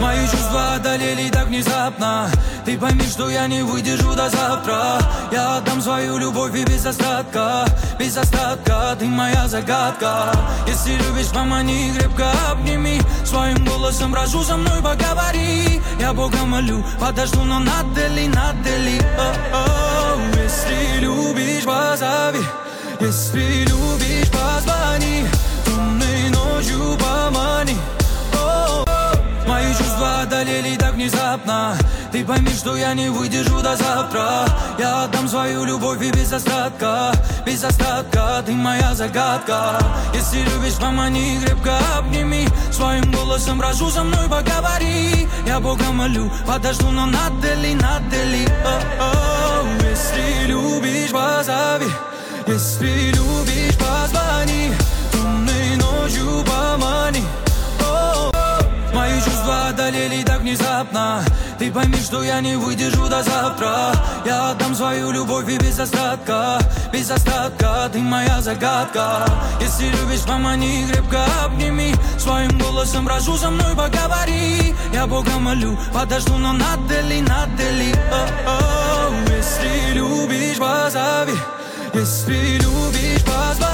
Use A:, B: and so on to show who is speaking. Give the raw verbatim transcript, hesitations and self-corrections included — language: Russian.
A: Мои чувства одолели так внезапно. Ты пойми, что я не выдержу до завтра. Я отдам свою любовь и без остатка. Без остатка, ты моя загадка. Если любишь, помани, крепко обними. Своим голосом прошу, со мной поговори. Я Бога молю, подожду, но надели, надели. Если любишь, позови. Если любишь, позвони. Темной ночью помани. Мои чувства одолели так внезапно. Ты пойми, что я не выдержу до завтра. Я отдам свою любовь и без остатка. Без остатка, ты моя загадка. Если любишь, помани, крепко обними. Своим голосом прошу, со мной поговори. Я Бога молю, подожду, но надели, надели. Если любишь, позови. Если любишь, позвони. Темной ночью помани. Мои чувства одолели так внезапно. Ты пойми, что я не выдержу до завтра. Я отдам свою любовь и без остатка. Без остатка, ты моя загадка. Если любишь, помани, крепко обними. Своим голосом прошу, со мной поговори. Я Бога молю, подожду, но надели, надели. Если любишь, позови. Если любишь, позвони.